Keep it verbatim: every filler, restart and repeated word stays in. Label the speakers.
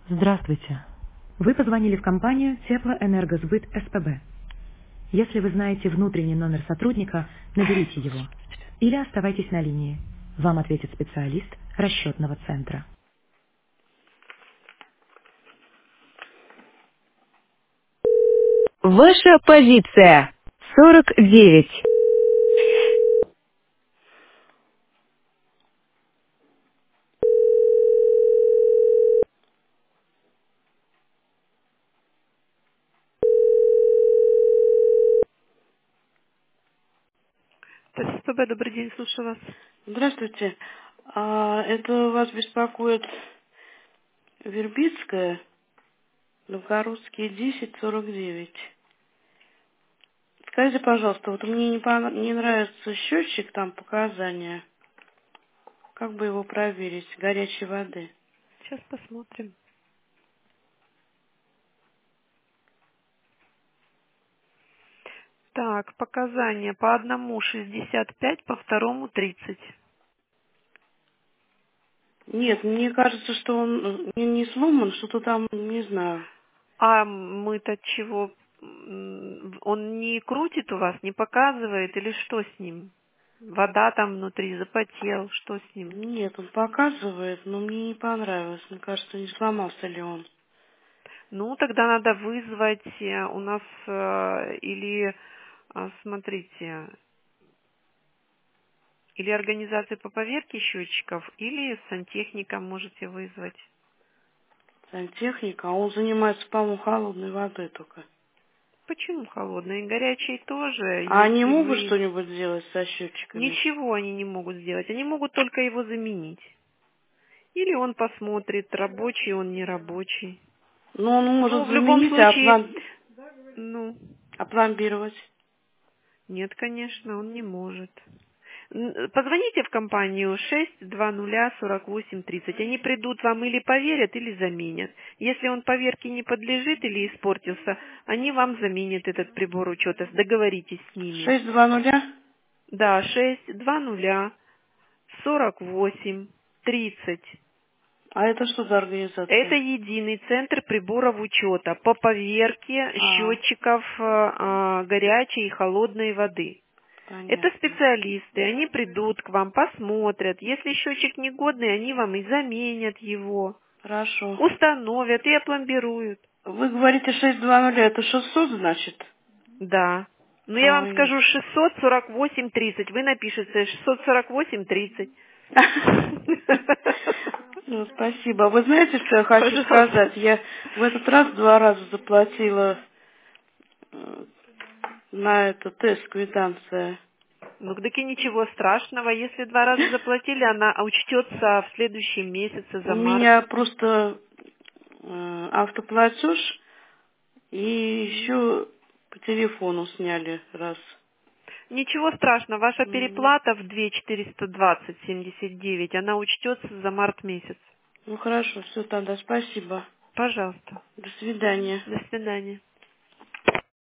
Speaker 1: Здравствуйте. Вы позвонили в компанию Теплоэнергосбыт СПБ. Если вы знаете внутренний номер сотрудника, наберите его. Или оставайтесь на линии. Вам ответит специалист расчетного центра.
Speaker 2: Ваша позиция сорок девять. СПБ, добрый день, слушаю вас.
Speaker 3: Здравствуйте. А, это вас беспокоит Вербицкая, Новгородские десять сорок девять. Скажите, пожалуйста, вот мне не, пон- не нравится счетчик, там показания. Как бы его проверить? Горячей воды.
Speaker 2: Сейчас посмотрим. Так, показания по одному шестьдесят пять, по второму тридцать.
Speaker 3: Нет, мне кажется, что он э, не, не сломан, что-то там, не знаю.
Speaker 2: А мы-то чего? М, Он не крутит у вас, не показывает или что с ним? Вода там внутри, запотел, что с ним?
Speaker 3: Нет, он показывает, но мне не понравилось. Мне кажется, не сломался ли он.
Speaker 2: Ну, тогда надо вызвать э, у нас э, или, э, смотрите, или организацию по поверке счетчиков, или сантехника можете вызвать.
Speaker 3: Сантехника, а он занимается, по-моему, холодной водой только.
Speaker 2: Почему холодной? И горячей тоже,
Speaker 3: А они
Speaker 2: если
Speaker 3: могут
Speaker 2: вы...
Speaker 3: что-нибудь сделать со счетчиками?
Speaker 2: Ничего они не могут сделать, они могут только его заменить. Или он посмотрит, рабочий он, не рабочий.
Speaker 3: Ну, он
Speaker 2: Ну,
Speaker 3: может
Speaker 2: в любом
Speaker 3: заменить, а,
Speaker 2: случае,
Speaker 3: плом-
Speaker 2: ну,
Speaker 3: а пломбировать.
Speaker 2: нет, конечно, он не может. Н- Позвоните в компанию шесть два ноль сорок восемь тридцать. Они придут вам или поверят, или заменят. Если он поверке не подлежит или испортился, они вам заменят этот прибор учета. Договоритесь с ними.
Speaker 3: Шесть два нуля.
Speaker 2: Да, шесть два ноль сорок восемь тридцать.
Speaker 3: А это что за
Speaker 2: Это
Speaker 3: организация?
Speaker 2: единый центр приборов учета по поверке
Speaker 3: А,
Speaker 2: счетчиков э, э, горячей и холодной воды. Это
Speaker 3: понятно.
Speaker 2: специалисты, они придут к вам, посмотрят. Если счетчик негодный, они вам и заменят его,
Speaker 3: Хорошо.
Speaker 2: установят и опломбируют.
Speaker 3: Вы говорите шесть два нуля, это шестьсот, значит?
Speaker 2: Да. Но я вам
Speaker 3: Ой.
Speaker 2: скажу шестьсот сорок восемь тридцать. Вы напишите шестьсот сорок восемь тридцать.
Speaker 3: Ну, спасибо. Вы знаете, что я хочу
Speaker 2: Пожалуйста.
Speaker 3: сказать? Я в этот раз два раза заплатила э, на это тест квитанция.
Speaker 2: Ну, так и ничего страшного. Если два раза заплатили, она учтется в следующем месяце
Speaker 3: У
Speaker 2: за март.
Speaker 3: меня просто э, автоплатеж и еще по телефону сняли раз.
Speaker 2: Ничего страшного. Ваша
Speaker 3: Мгм.
Speaker 2: переплата в две тысячи четыреста двадцать семьдесят девять, она учтется за март месяц.
Speaker 3: Ну хорошо, все тогда, спасибо.
Speaker 2: Пожалуйста.
Speaker 3: До свидания.
Speaker 2: До свидания.